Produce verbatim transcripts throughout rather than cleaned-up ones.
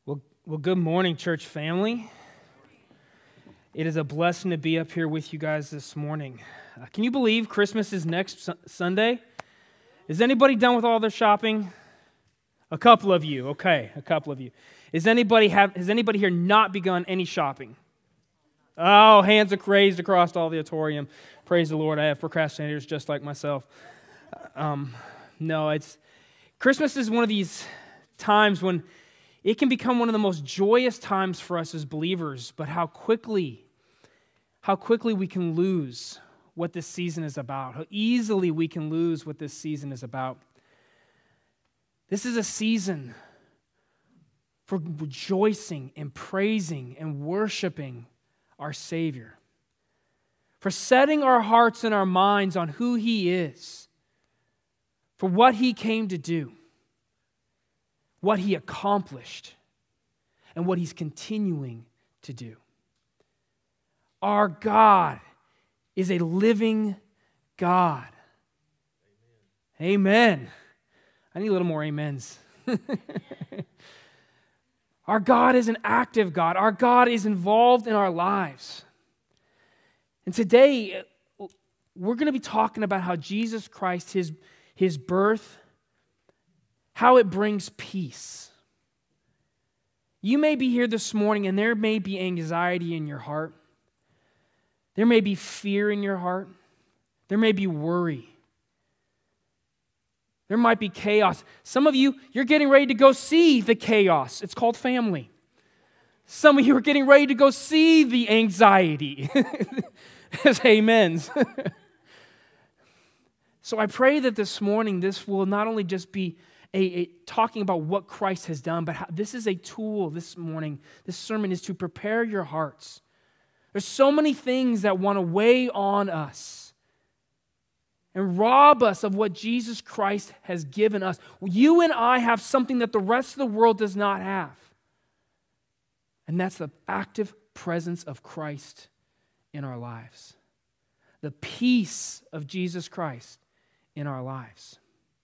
Well, well, good morning, church family. It is a blessing to be up here with you guys this morning. Uh, can you believe Christmas is next su- Sunday? Is anybody done with all their shopping? A couple of you, okay, a couple of you. Is anybody have? Has anybody here not begun any shopping? Oh, hands are raised across all the auditorium. Praise the Lord. I have procrastinators just like myself. Um, no, it's Christmas is one of these times when it can become one of the most joyous times for us as believers, but how quickly, how quickly we can lose what this season is about, how easily we can lose what this season is about. This is a season for rejoicing and praising and worshiping our Savior, for setting our hearts and our minds on who He is, for what He came to do, what He accomplished, and what He's continuing to do. Our God is a living God. Amen. Amen. I need a little more amens. Our God is an active God. Our God is involved in our lives. And today, we're going to be talking about how Jesus Christ, His, his birth, how it brings peace. You may be here this morning and there may be anxiety in your heart. There may be fear in your heart. There may be worry. There might be chaos. Some of you, you're getting ready to go see the chaos. It's called family. Some of you are getting ready to go see the anxiety. As amens. So I pray that this morning this will not only just be A, a, talking about what Christ has done, but how, this is a tool this morning. This sermon is to prepare your hearts. There's so many things that want to weigh on us and rob us of what Jesus Christ has given us. You and I have something that the rest of the world does not have, and that's the active presence of Christ in our lives, the peace of Jesus Christ in our lives.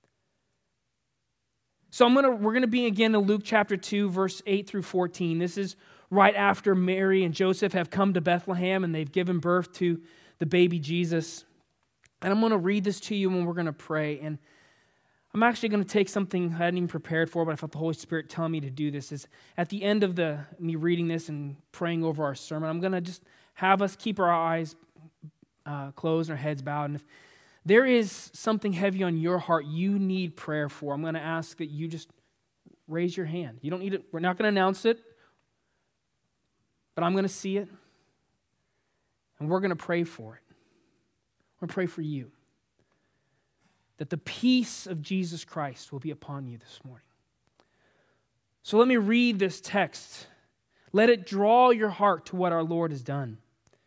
So I'm gonna we're gonna be again in Luke chapter two, verse eight through fourteen. This is right after Mary and Joseph have come to Bethlehem and they've given birth to the baby Jesus. And I'm gonna read this to you and we're gonna pray. And I'm actually gonna take something I hadn't even prepared for, but I felt the Holy Spirit tell me to do this. Is at the end of the me reading this and praying over our sermon, I'm gonna just have us keep our eyes uh, closed and our heads bowed. And if there is something heavy on your heart you need prayer for, I'm going to ask that you just raise your hand. You don't need it. We're not going to announce it, but I'm going to see it, and we're going to pray for it. We're going to pray for you, that the peace of Jesus Christ will be upon you this morning. So let me read this text. Let it draw your heart to what our Lord has done.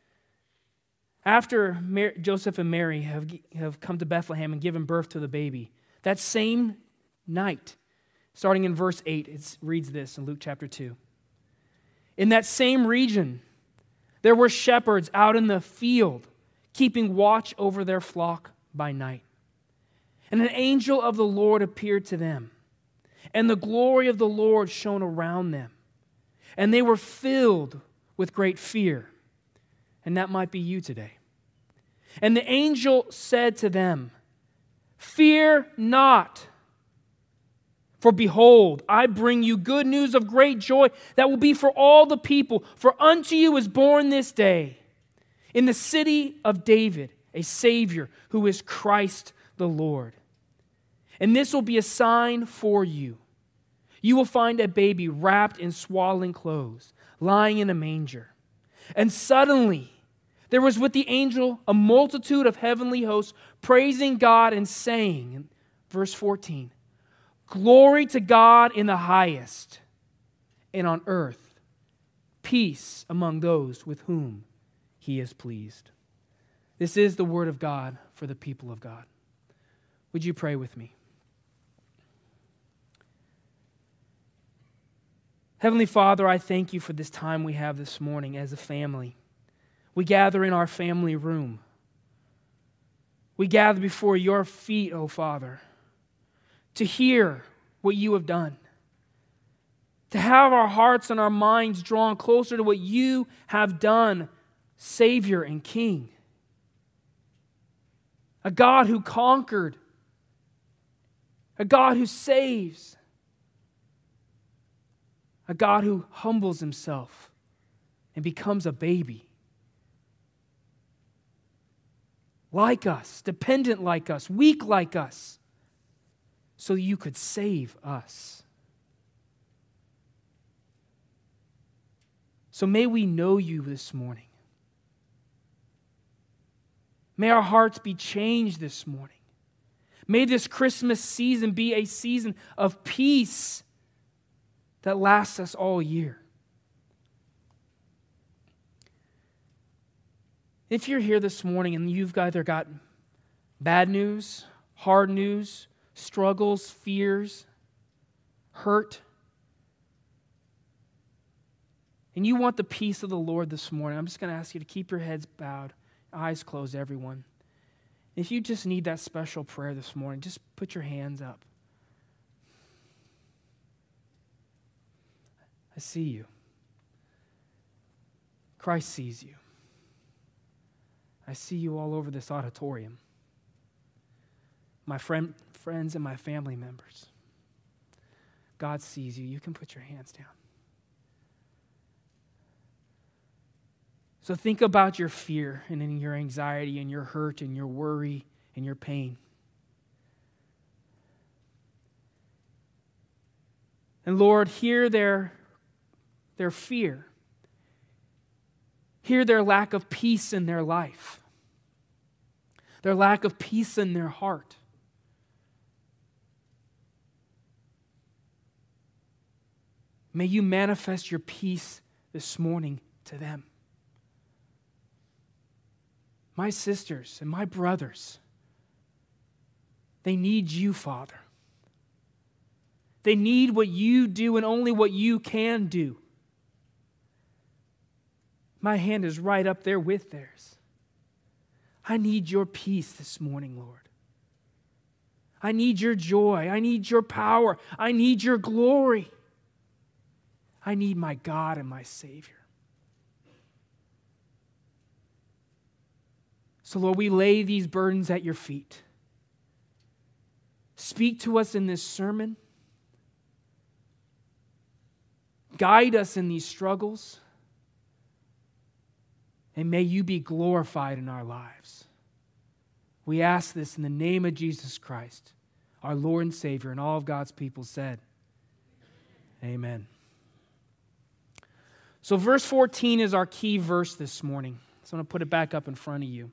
After Mary, Joseph and Mary have, have come to Bethlehem and given birth to the baby, that same night, starting in verse eight, it reads this in Luke chapter two. In that same region, there were shepherds out in the field, keeping watch over their flock by night. And an angel of the Lord appeared to them, and the glory of the Lord shone around them, and they were filled with great fear. And that might be you today. And the angel said to them, "Fear not, for behold, I bring you good news of great joy that will be for all the people. For unto you is born this day in the city of David a Savior who is Christ the Lord. And this will be a sign for you. You will find a baby wrapped in swaddling clothes, lying in a manger." And suddenly there was with the angel a multitude of heavenly hosts praising God and saying, in verse fourteen, "Glory to God in the highest, and on earth peace among those with whom He is pleased." This is the word of God for the people of God. Would you pray with me? Heavenly Father, I thank you for this time we have this morning as a family. We gather in our family room. We gather before your feet, O Father, to hear what you have done, To have our hearts and our minds drawn closer to what you have done, Savior and King. A God who conquered. A God who saves. A God who humbles himself and becomes a baby. Like us, dependent like us, weak like us, so you could save us. So may we know you this morning. May our hearts be changed this morning. May this Christmas season be a season of peace that lasts us all year. If you're here this morning and you've either got bad news, hard news, struggles, fears, hurt, and you want the peace of the Lord this morning, I'm just going to ask you to keep your heads bowed, eyes closed, everyone. If you just need that special prayer this morning, just put your hands up. I see you. Christ sees you. I see you all over this auditorium. My friend, friends and my family members. God sees you. You can put your hands down. So think about your fear and in your anxiety and your hurt and your worry and your pain. And Lord, hear their, their fear. Hear their lack of peace in their life. Their lack of peace in their heart. May you manifest your peace this morning to them. My sisters and my brothers, they need you, Father. They need what you do and only what you can do. My hand is right up there with theirs. I need your peace this morning, Lord. I need your joy. I need your power. I need your glory. I need my God and my Savior. So, Lord, we lay these burdens at your feet. Speak to us in this sermon. Guide us in these struggles. And may you be glorified in our lives. We ask this in the name of Jesus Christ, our Lord and Savior, and all of God's people said, amen. So verse fourteen is our key verse this morning. So I'm going to put it back up in front of you.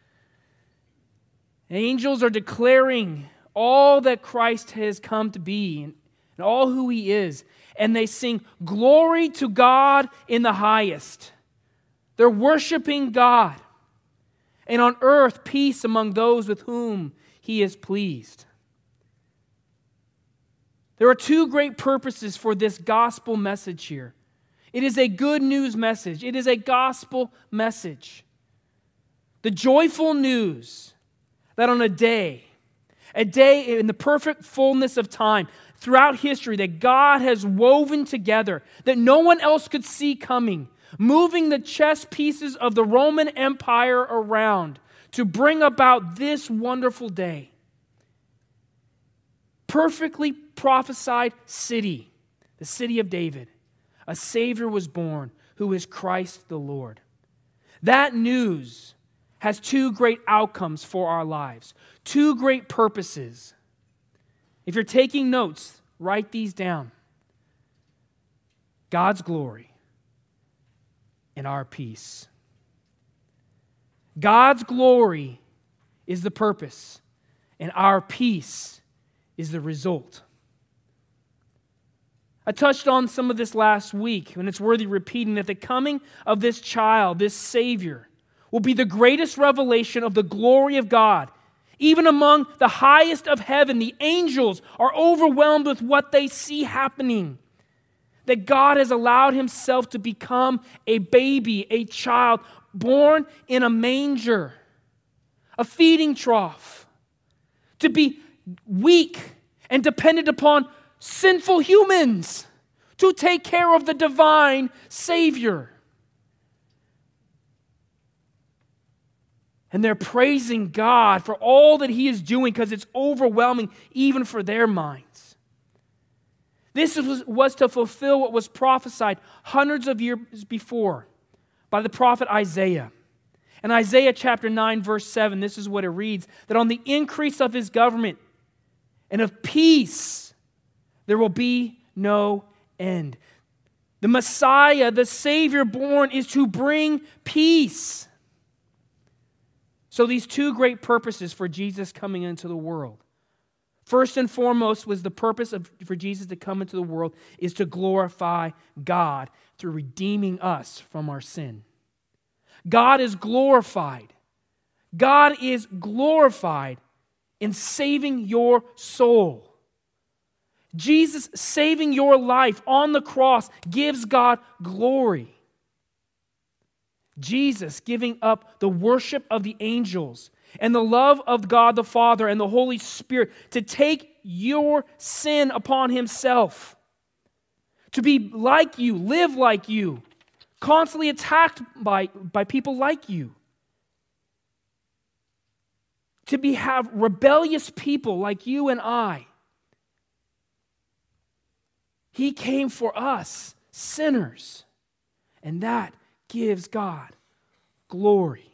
Angels are declaring all that Christ has come to be and all who he is. And they sing, "Glory to God in the highest." They're worshiping God. And on earth, peace among those with whom he is pleased. There are two great purposes for this gospel message here. It is a good news message. It is a gospel message. The joyful news that on a day, a day in the perfect fullness of time, throughout history, that God has woven together, that no one else could see coming, moving the chess pieces of the Roman Empire around to bring about this wonderful day. Perfectly prophesied city, the city of David. A Savior was born, who is Christ the Lord. That news has two great outcomes for our lives, two great purposes. If you're taking notes, write these down. God's glory and our peace. God's glory is the purpose, and our peace is the result. I touched on some of this last week, and it's worthy repeating that the coming of this child, this Savior, will be the greatest revelation of the glory of God. Even among the highest of heaven, the angels are overwhelmed with what they see happening. That God has allowed himself to become a baby, a child, born in a manger, a feeding trough, to be weak and dependent upon sinful humans, to take care of the divine Savior. And they're praising God for all that He is doing because it's overwhelming even for their minds. This was, was to fulfill what was prophesied hundreds of years before by the prophet Isaiah. In Isaiah chapter nine, verse seven, this is what it reads, that on the increase of His government and of peace, there will be no end. The Messiah, the Savior born, is to bring peace. So these two great purposes for Jesus coming into the world. First and foremost was the purpose of, for Jesus to come into the world is to glorify God through redeeming us from our sin. God is glorified. God is glorified in saving your soul. Jesus saving your life on the cross gives God glory. Jesus giving up the worship of the angels and the love of God the Father and the Holy Spirit to take your sin upon Himself, to be like you, live like you, constantly attacked by, by people like you, to be have rebellious people like you and I. He came for us, sinners, and that gives God glory.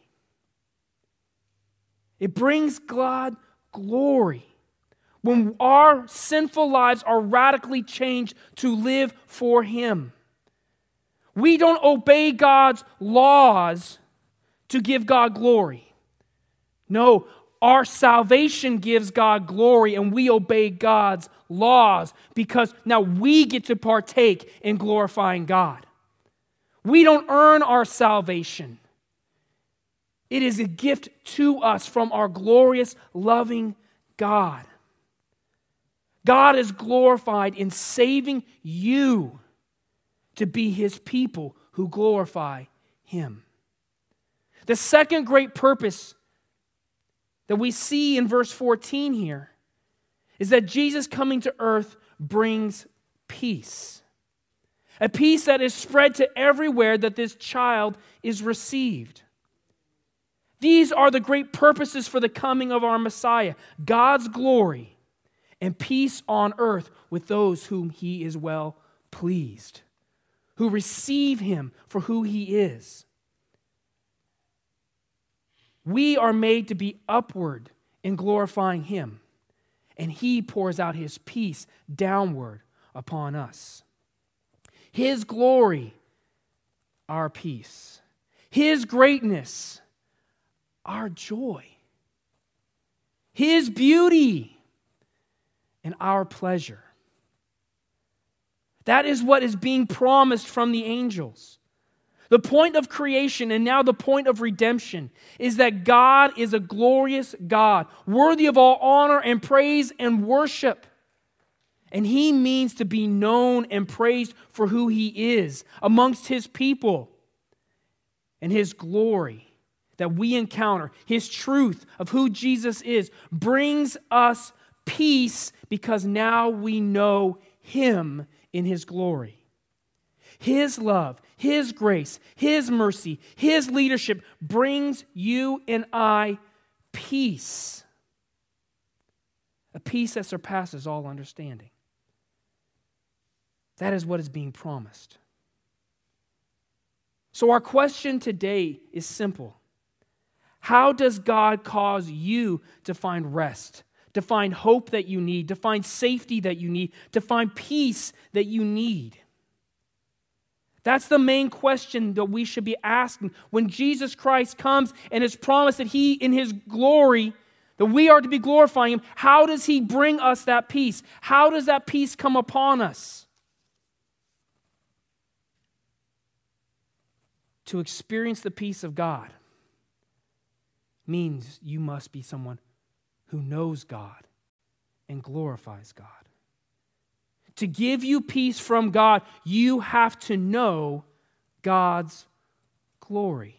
It brings God glory when our sinful lives are radically changed to live for Him. We don't obey God's laws to give God glory. No, our salvation gives God glory and we obey God's laws because now we get to partake in glorifying God. We don't earn our salvation. It is a gift to us from our glorious, loving God. God is glorified in saving you to be His people who glorify Him. The second great purpose that we see in verse fourteen here is that Jesus coming to earth brings peace. A peace that is spread to everywhere that this child is received. These are the great purposes for the coming of our Messiah, God's glory and peace on earth with those whom He is well pleased, who receive Him for who He is. We are made to be upward in glorifying Him, and He pours out His peace downward upon us. His glory, our peace. His greatness, our joy. His beauty, and our pleasure. That is what is being promised from the angels. The point of creation and now the point of redemption is that God is a glorious God, worthy of all honor and praise and worship. And He means to be known and praised for who He is amongst His people. And His glory that we encounter, His truth of who Jesus is, brings us peace because now we know Him in His glory. His love, His grace, His mercy, His leadership brings you and I peace. A peace that surpasses all understanding. That is what is being promised. So our question today is simple. How does God cause you to find rest, to find hope that you need, to find safety that you need, to find peace that you need? That's the main question that we should be asking when Jesus Christ comes and is promised that He, in His glory, that we are to be glorifying Him. How does He bring us that peace? How does that peace come upon us? To experience the peace of God means you must be someone who knows God and glorifies God. To give you peace from God, you have to know God's glory.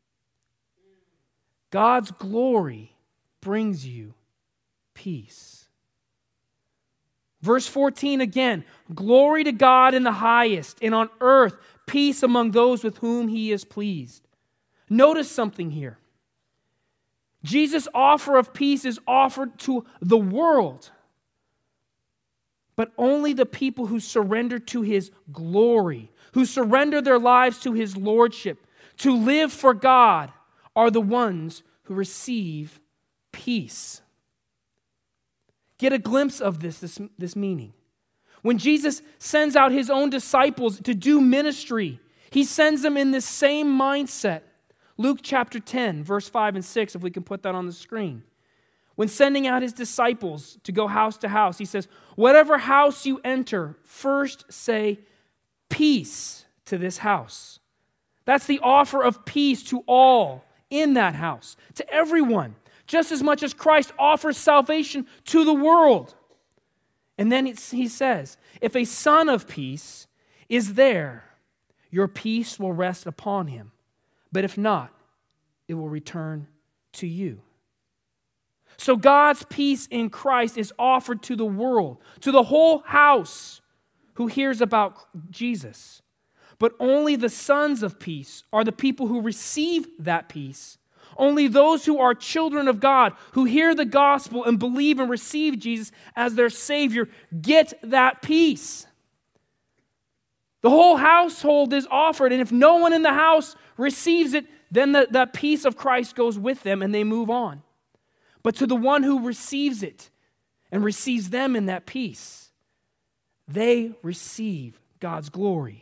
God's glory brings you peace. Verse fourteen again, glory to God in the highest, and on earth peace among those with whom he is pleased. Notice something here. Jesus' offer of peace is offered to the world, but only the people who surrender to his glory, who surrender their lives to his lordship, to live for God, are the ones who receive peace. Get a glimpse of this, this, this meaning. When Jesus sends out his own disciples to do ministry, he sends them in this same mindset. Luke chapter ten, verse five and six, if we can put that on the screen. When sending out his disciples to go house to house, he says, whatever house you enter, first say, peace to this house. That's the offer of peace to all in that house, to everyone, just as much as Christ offers salvation to the world. And then he says, if a son of peace is there, your peace will rest upon him. But if not, it will return to you. So God's peace in Christ is offered to the world, to the whole house who hears about Jesus. But only the sons of peace are the people who receive that peace. Only those who are children of God, who hear the gospel and believe and receive Jesus as their Savior, get that peace. The whole household is offered, and if no one in the house receives it, then the, the peace of Christ goes with them and they move on. But to the one who receives it and receives them in that peace, they receive God's glory.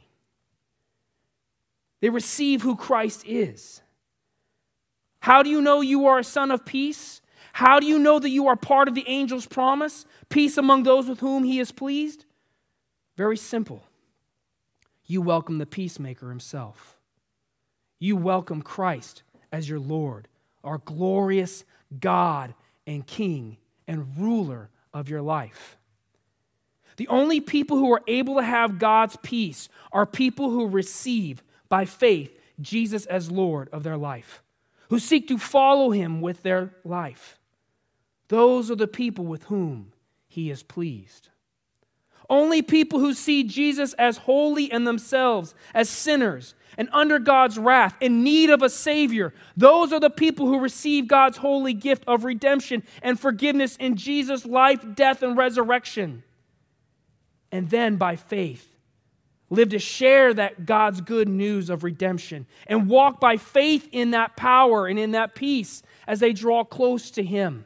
They receive who Christ is. How do you know you are a son of peace? How do you know that you are part of the angel's promise? Peace among those with whom he is pleased? Very simple. You welcome the peacemaker himself. You welcome Christ as your Lord, our glorious God and King and ruler of your life. The only people who are able to have God's peace are people who receive by faith Jesus as Lord of their life, who seek to follow him with their life. Those are the people with whom he is pleased. Only people who see Jesus as holy in themselves, as sinners, and under God's wrath, in need of a Savior, those are the people who receive God's holy gift of redemption and forgiveness in Jesus' life, death, and resurrection. And then by faith, live to share that God's good news of redemption and walk by faith in that power and in that peace as they draw close to him.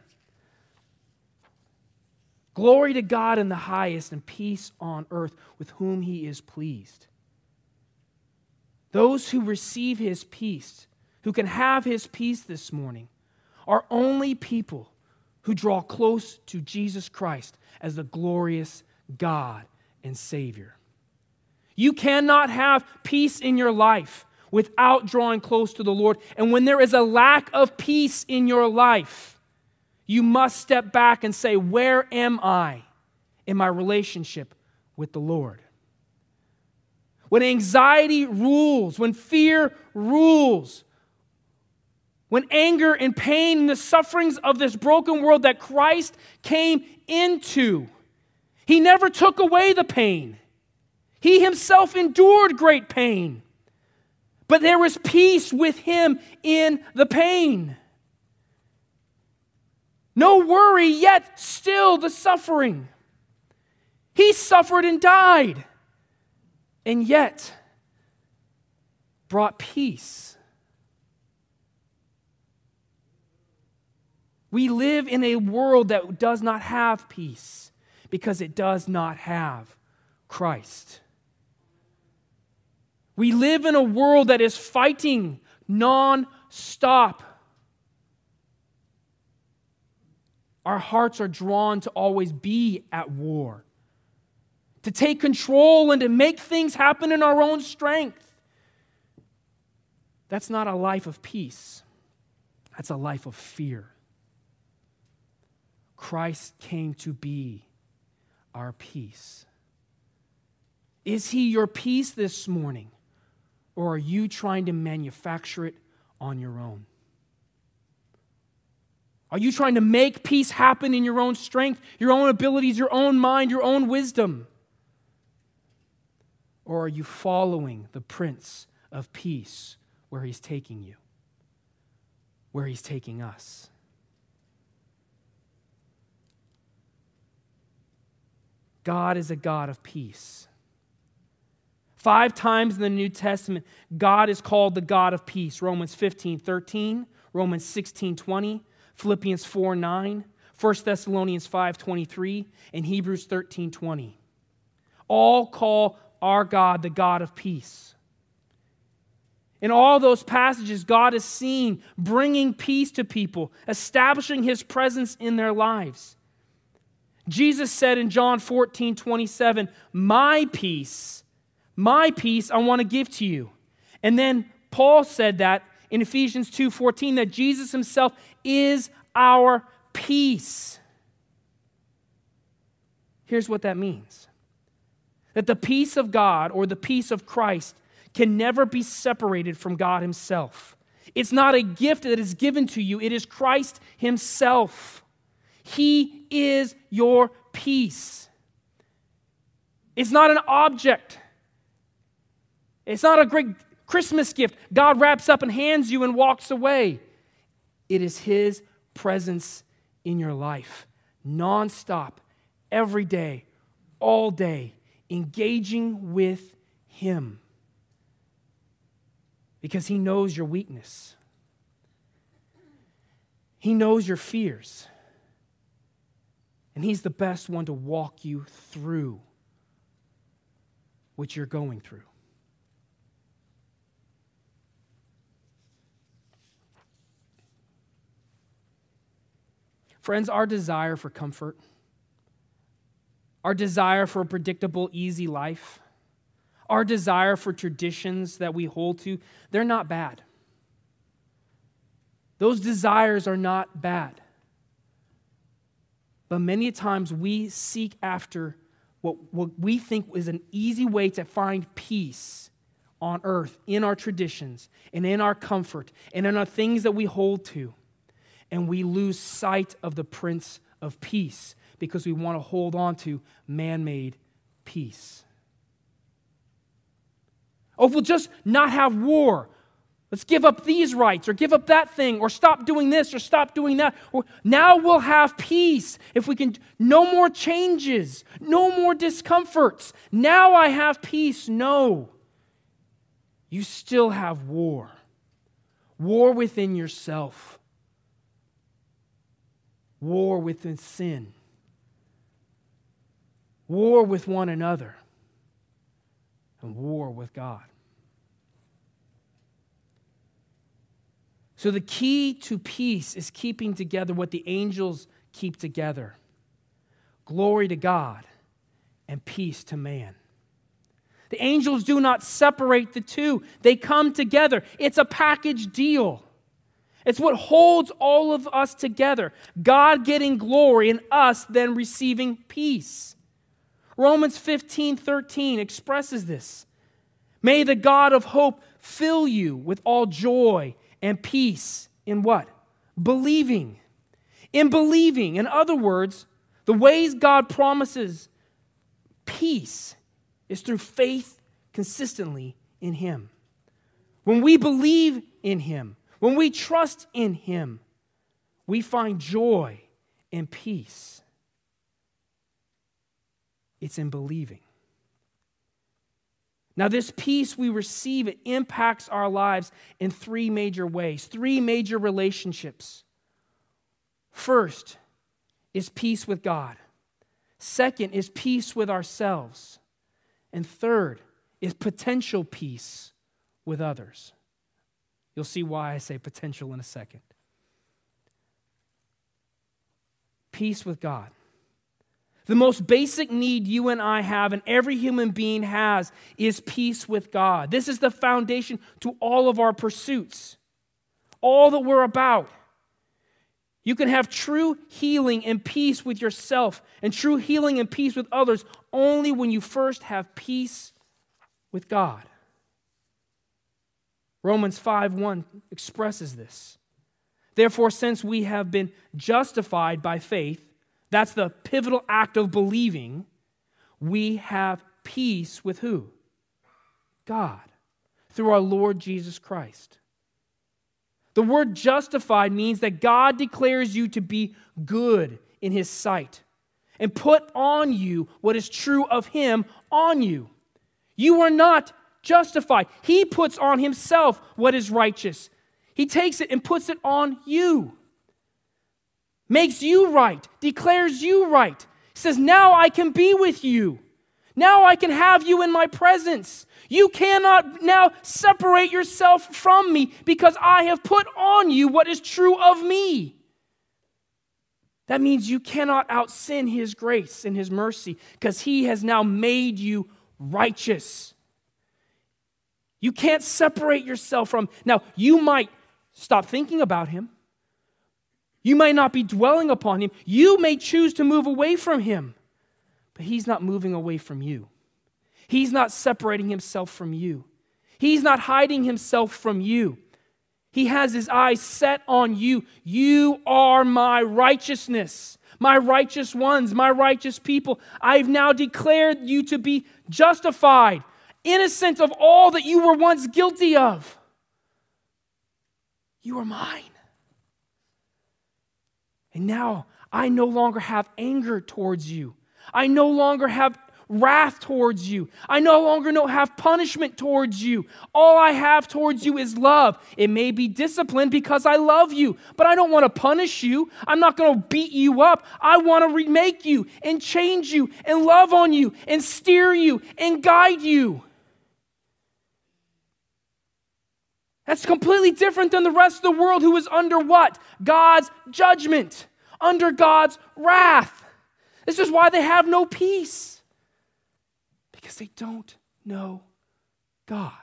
Glory to God in the highest and peace on earth with whom he is pleased. Those who receive his peace, who can have his peace this morning, are only people who draw close to Jesus Christ as the glorious God and Savior. You cannot have peace in your life without drawing close to the Lord. And when there is a lack of peace in your life, you must step back and say, where am I in my relationship with the Lord? When anxiety rules, when fear rules, when anger and pain and the sufferings of this broken world that Christ came into, he never took away the pain. He himself endured great pain, but there was peace with him in the pain. No worry, yet still the suffering. He suffered and died, and yet brought peace. We live in a world that does not have peace because it does not have Christ. We live in a world that is fighting non-stop. Our hearts are drawn to always be at war, to take control and to make things happen in our own strength. That's not a life of peace. That's a life of fear. Christ came to be our peace. Is he your peace this morning, or are you trying to manufacture it on your own? Are you trying to make peace happen in your own strength, your own abilities, your own mind, your own wisdom? Or are you following the Prince of Peace where he's taking you, where he's taking us? God is a God of peace. Five times in the New Testament, God is called the God of peace. Romans fifteen thirteen, Romans sixteen twenty, Philippians four nine, First Thessalonians five twenty-three, and Hebrews thirteen twenty. All call our God the God of peace. In all those passages, God is seen bringing peace to people, establishing his presence in their lives. Jesus said in John fourteen twenty-seven, my peace, my peace I want to give to you. And then Paul said that in Ephesians two fourteen, that Jesus himself is our peace. Here's what that means. That the peace of God or the peace of Christ can never be separated from God himself. It's not a gift that is given to you. It is Christ himself. He is your peace. It's not an object. It's not a great Christmas gift God wraps up and hands you and walks away. It is his presence in your life, nonstop, every day, all day, engaging with him. Because he knows your weakness. He knows your fears. And he's the best one to walk you through what you're going through. Friends, our desire for comfort, our desire for a predictable, easy life, our desire for traditions that we hold to, they're not bad. Those desires are not bad. But many times we seek after what, what we think is an easy way to find peace on earth, in our traditions, and in our comfort, and in our things that we hold to. And we lose sight of the Prince of Peace because we want to hold on to man-made peace. Oh, if we'll just not have war. Let's give up these rights or give up that thing or stop doing this or stop doing that. Or now we'll have peace if we can. No more changes. No more discomforts. Now I have peace. No. You still have war. War within yourself. War within sin. War with one another. And war with God. So the key to peace is keeping together what the angels keep together. Glory to God and peace to man. The angels do not separate the two. They come together. It's a package deal. It's what holds all of us together. God getting glory and us then receiving peace. Romans fifteen thirteen expresses this. May the God of hope fill you with all joy and peace in what? Believing. In believing. In other words, the ways God promises peace is through faith consistently in him. When we believe in him, when we trust in him, we find joy and peace. It's in believing. Now, this peace we receive, it impacts our lives in three major ways, three major relationships. First is peace with God. Second is peace with ourselves. And third is potential peace with others. You'll see why I say potential in a second. Peace with God. The most basic need you and I have, and every human being has, is peace with God. This is the foundation to all of our pursuits, all that we're about. You can have true healing and peace with yourself and true healing and peace with others only when you first have peace with God. Romans five one expresses this. Therefore, since we have been justified by faith, that's the pivotal act of believing, we have peace with who? God, through our Lord Jesus Christ. The word justified means that God declares you to be good in His sight and put on you what is true of Him on you. You are not justified. He puts on Himself what is righteous. He takes it and puts it on you. Makes you right, declares you right. He says, now I can be with you. Now I can have you in my presence. You cannot now separate yourself from me because I have put on you what is true of me. That means you cannot out-sin His grace and His mercy because He has now made you righteous. You can't separate yourself from. Now, you might stop thinking about Him. You might not be dwelling upon Him. You may choose to move away from Him. But He's not moving away from you. He's not separating Himself from you. He's not hiding Himself from you. He has His eyes set on you. You are my righteousness, my righteous ones, my righteous people. I've now declared you to be justified, innocent of all that you were once guilty of. You are mine. And now I no longer have anger towards you. I no longer have wrath towards you. I no longer no have punishment towards you. All I have towards you is love. It may be discipline because I love you, but I don't want to punish you. I'm not going to beat you up. I want to remake you and change you and love on you and steer you and guide you. That's completely different than the rest of the world who is under what? God's judgment, under God's wrath. This is why they have no peace. Because they don't know God.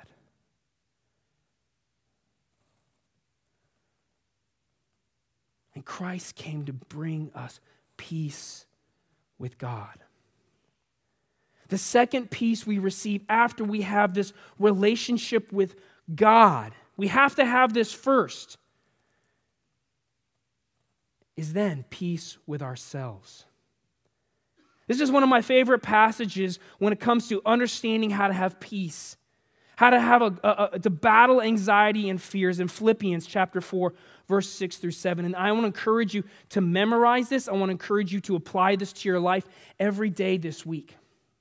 And Christ came to bring us peace with God. The second peace we receive after we have this relationship with God, we have to have this first, is then peace with ourselves. This is one of my favorite passages when it comes to understanding how to have peace, how to have a, a, a to battle anxiety and fears in Philippians chapter four, verse six through seven. And I want to encourage you to memorize this. I want to encourage you to apply this to your life every day this week.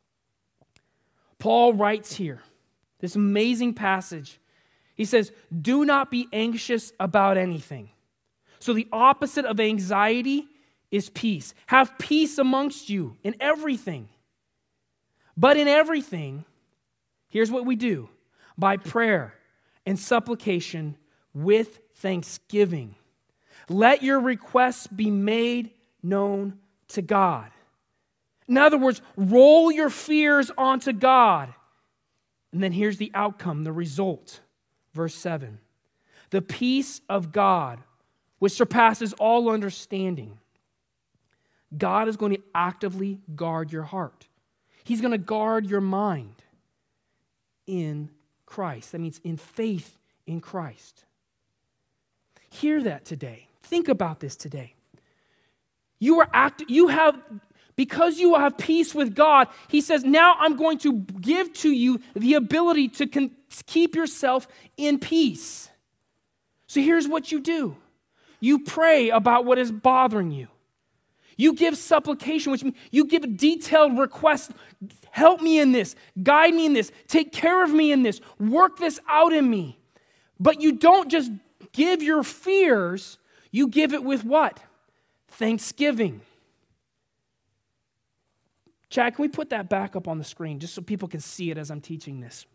Paul writes here, this amazing passage. He says, do not be anxious about anything. So the opposite of anxiety is peace. Have peace amongst you in everything. But in everything, here's what we do. By prayer and supplication with thanksgiving, let your requests be made known to God. In other words, roll your fears onto God. And then here's the outcome, the result. Verse seven. The peace of God, which surpasses all understanding. God is going to actively guard your heart. He's going to guard your mind in Christ. That means in faith in Christ. Hear that today. Think about this today. You are act- you have, because you have peace with God, He says, now I'm going to give to you the ability to con- keep yourself in peace. So here's what you do. You pray about what is bothering you. You give supplication, which means you give a detailed request. Help me in this. Guide me in this. Take care of me in this. Work this out in me. But you don't just give your fears. You give it with what? Thanksgiving. Chad, can we put that back up on the screen just so people can see it as I'm teaching this?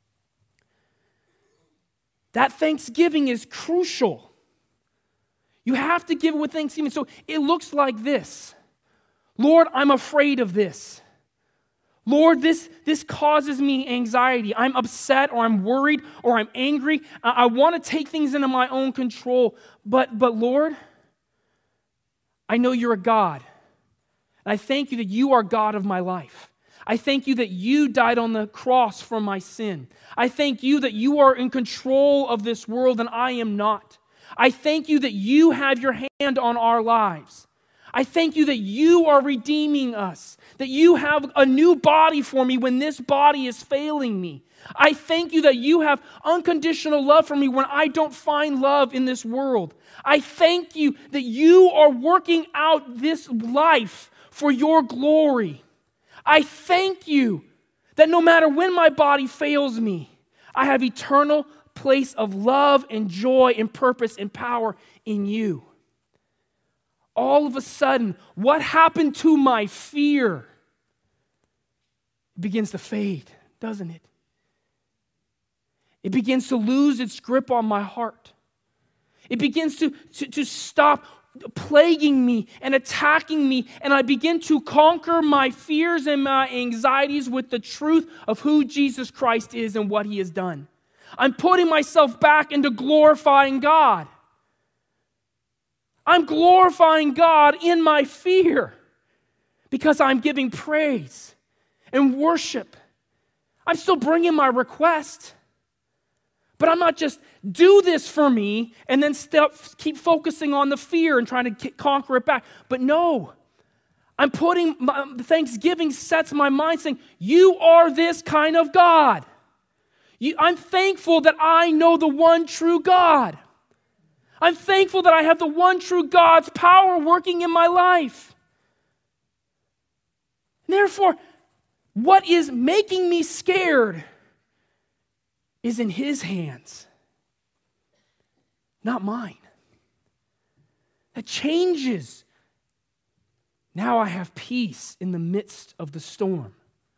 That thanksgiving is crucial. You have to give it with thanksgiving. So it looks like this. Lord, I'm afraid of this. Lord, this, this causes me anxiety. I'm upset or I'm worried or I'm angry. I, I want to take things into my own control. But, but Lord, I know you're a God. And I thank you that you are God of my life. I thank you that you died on the cross for my sin. I thank you that you are in control of this world and I am not. I thank you that you have your hand on our lives. I thank you that you are redeeming us, that you have a new body for me when this body is failing me. I thank you that you have unconditional love for me when I don't find love in this world. I thank you that you are working out this life for your glory. I thank you that no matter when my body fails me, I have eternal place of love and joy and purpose and power in you. All of a sudden, what happened to my fear? It begins to fade, doesn't it? It begins to lose its grip on my heart. It begins to, to, to stop plaguing me and attacking me, and I begin to conquer my fears and my anxieties with the truth of who Jesus Christ is and what he has done. I'm putting myself back into glorifying God. I'm glorifying God in my fear because I'm giving praise and worship. I'm still bringing my request, but I'm not just do this for me and then step, keep focusing on the fear and trying to conquer it back. But no, I'm putting, my, Thanksgiving sets my mind saying, you are this kind of God. You, I'm thankful that I know the one true God. I'm thankful that I have the one true God's power working in my life. Therefore, what is making me scared is in his hands, not mine. That changes. Now I have peace in the midst of the storm.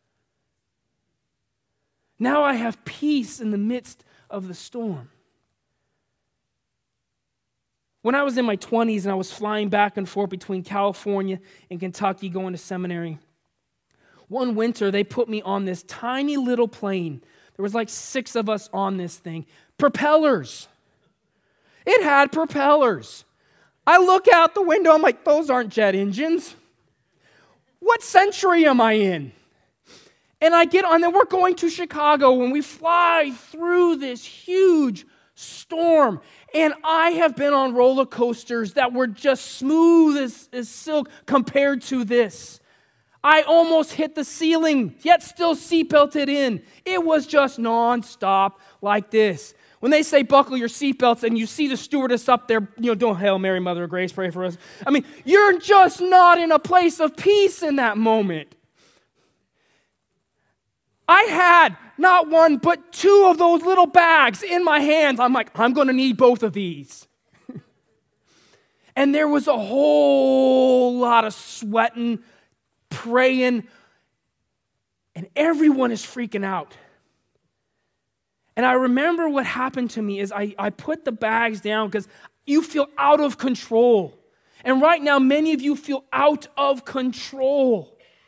Now I have peace in the midst of the storm. When I was in my twenties and I was flying back and forth between California and Kentucky going to seminary, one winter they put me on this tiny little plane. There was like six of us on this thing. Propellers. It had propellers. I look out the window, I'm like, those aren't jet engines. What century am I in? And I get on there, we're going to Chicago, and we fly through this huge storm. And I have been on roller coasters that were just smooth as, as silk compared to this. I almost hit the ceiling, yet still seatbelted in. It was just nonstop like this. When they say buckle your seatbelts and you see the stewardess up there, you know, doing Hail Mary, Mother of Grace, pray for us. I mean, you're just not in a place of peace in that moment. I had not one, but two of those little bags in my hands. I'm like, I'm going to need both of these. And there was a whole lot of sweating, praying, and everyone is freaking out. And I remember what happened to me is I, I put the bags down because you feel out of control. And right now, many of you feel out of control.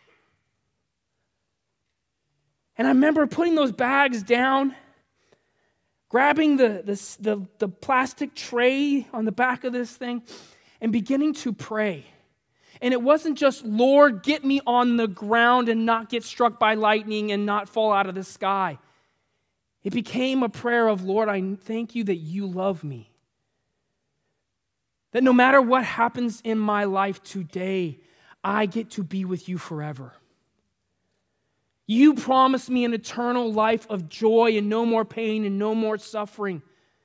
And I remember putting those bags down, grabbing the, the, the, the plastic tray on the back of this thing, and beginning to pray. And it wasn't just, Lord, get me on the ground and not get struck by lightning and not fall out of the sky. It became a prayer of, Lord, I thank you that you love me. That no matter what happens in my life today, I get to be with you forever. You promised me an eternal life of joy and no more pain and no more suffering.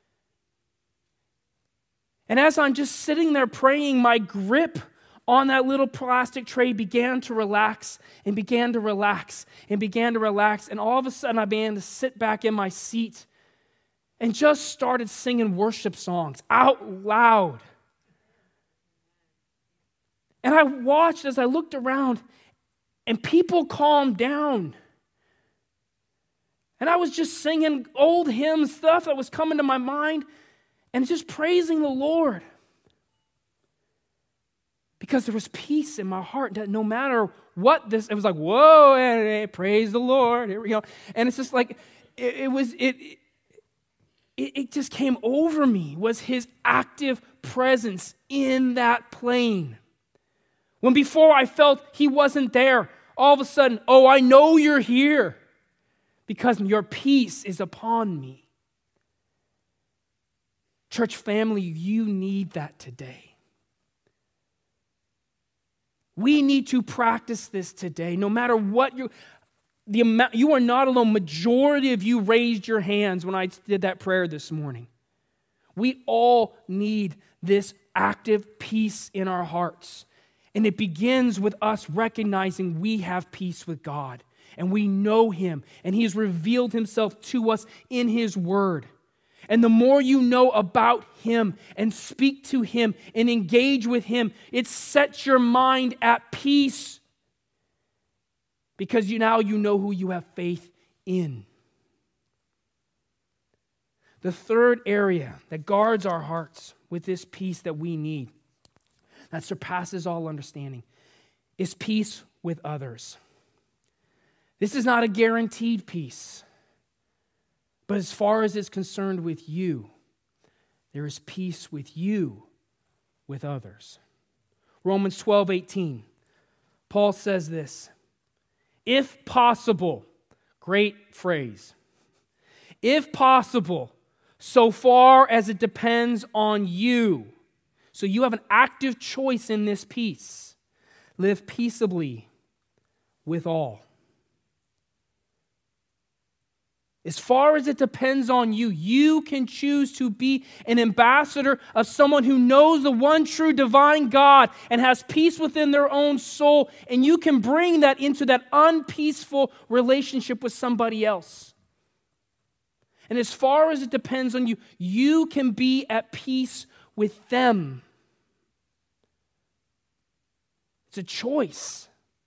And as I'm just sitting there praying, my grip on that little plastic tray began to relax and began to relax and began to relax. And all of a sudden, I began to sit back in my seat and just started singing worship songs out loud. And I watched as I looked around, and people calmed down. And I was just singing old hymns, stuff that was coming to my mind, and just praising the Lord. Because there was peace in my heart that no matter what this, it was like, whoa, hey, hey, praise the Lord. Here we go. And it's just like, it, it was, it, it, it just came over me, was his active presence in that plane. When before I felt he wasn't there, all of a sudden, oh, I know you're here because your peace is upon me. Church family, you need that today. We need to practice this today. No matter what you, the amount, you are not alone. Majority of you raised your hands when I did that prayer this morning. We all need this active peace in our hearts. And it begins with us recognizing we have peace with God. And we know Him. And He has revealed Himself to us in His Word. And the more you know about Him and speak to Him and engage with Him, it sets your mind at peace. Because you now you know who you have faith in. The third area that guards our hearts with this peace that we need, that surpasses all understanding, is peace with others. This is not a guaranteed peace. But as far as it's concerned with you, there is peace with you, with others. Romans twelve eighteen, Paul says this, if possible, great phrase, if possible, so far as it depends on you. So you have an active choice in this peace. Live peaceably with all. As far as it depends on you, you can choose to be an ambassador of someone who knows the one true divine God and has peace within their own soul, and you can bring that into that unpeaceful relationship with somebody else. And as far as it depends on you, you can be at peace with them. It's a choice.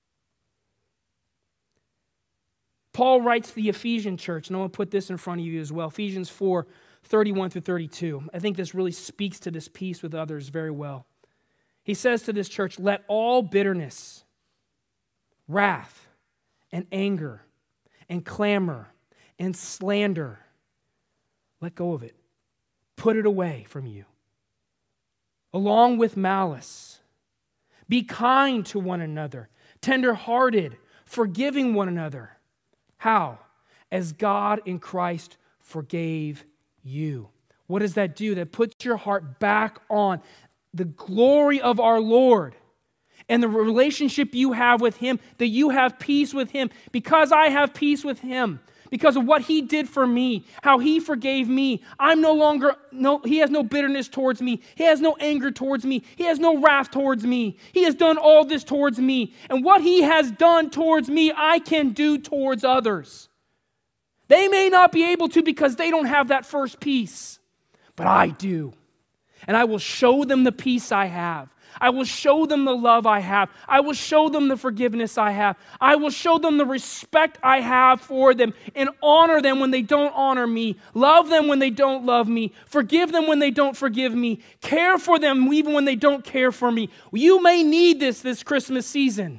Paul writes to the Ephesian church, and I want to put this in front of you as well. Ephesians four, thirty-one through thirty-two. I think this really speaks to this peace with others very well. He says to this church, let all bitterness, wrath, and anger, and clamor, and slander, let go of it. Put it away from you. Along with malice. Be kind to one another, tender-hearted, forgiving one another. How? As God in Christ forgave you. What does that do? That puts your heart back on the glory of our Lord and the relationship you have with Him, that you have peace with Him. Because I have peace with Him, because of what He did for me, how He forgave me, I'm no longer, no, He has no bitterness towards me. He has no anger towards me. He has no wrath towards me. He has done all this towards me. And what He has done towards me, I can do towards others. They may not be able to because they don't have that first peace, but I do. And I will show them the peace I have. I will show them the love I have. I will show them the forgiveness I have. I will show them the respect I have for them and honor them when they don't honor me. Love them when they don't love me. Forgive them when they don't forgive me. Care for them even when they don't care for me. You may need this this Christmas season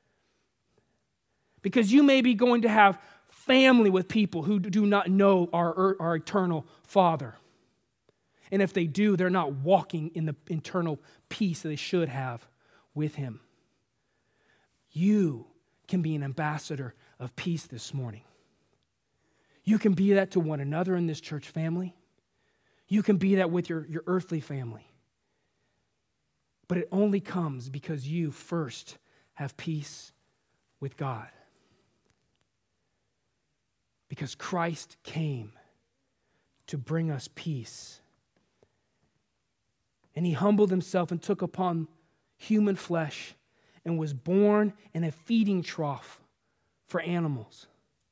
because you may be going to have family with people who do not know our, our eternal Father. And if they do, they're not walking in the internal peace that they should have with Him. You can be an ambassador of peace this morning. You can be that to one another in this church family. You can be that with your, your earthly family. But it only comes because you first have peace with God. Because Christ came to bring us peace. And He humbled Himself and took upon human flesh and was born in a feeding trough for animals.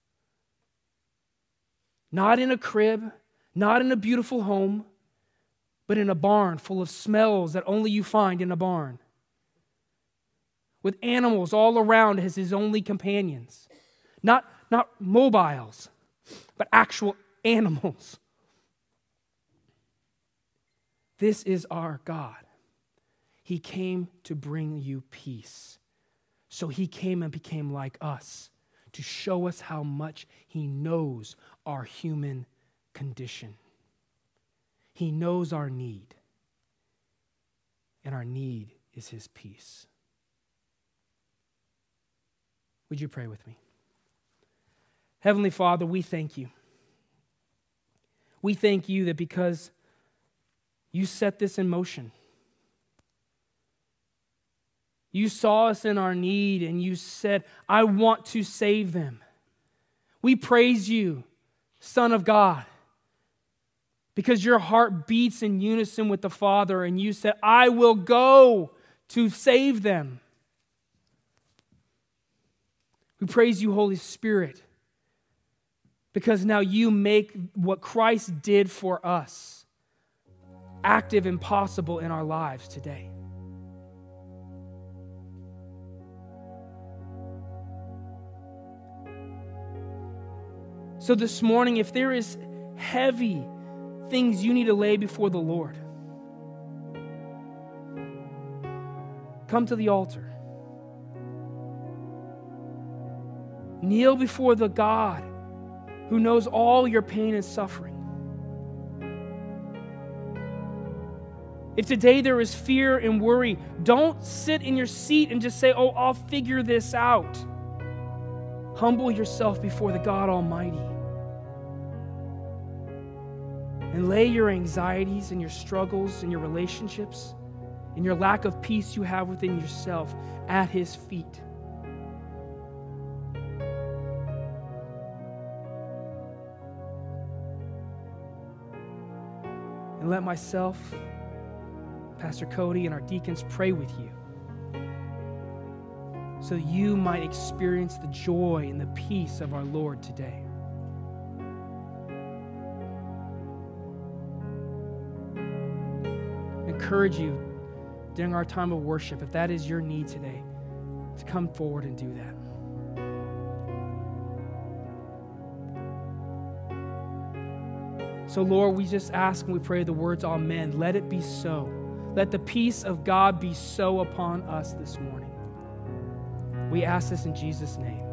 Not in a crib, not in a beautiful home, but in a barn full of smells that only you find in a barn. With animals all around as His only companions. Not, not mobiles, but actual animals. This is our God. He came to bring you peace. So He came and became like us to show us how much He knows our human condition. He knows our need. And our need is His peace. Would you pray with me? Heavenly Father, we thank You. We thank You that because You set this in motion. You saw us in our need and you said, I want to save them. We praise you, Son of God, because your heart beats in unison with the Father and you said, I will go to save them. We praise you, Holy Spirit, because now you make what Christ did for us active and possible in our lives today. So this morning, if there is heavy things you need to lay before the Lord, come to the altar. Kneel before the God who knows all your pain and suffering. If today there is fear and worry, don't sit in your seat and just say, oh, I'll figure this out. Humble yourself before the God Almighty. And lay your anxieties and your struggles and your relationships and your lack of peace you have within yourself at His feet. And let myself, Pastor Cody, and our deacons pray with you so that you might experience the joy and the peace of our Lord today. Encourage you during our time of worship, if that is your need today, to come forward and do that. So Lord, we just ask and we pray the words, amen. Let it be so. Let the peace of God be so upon us this morning. We ask this in Jesus' name.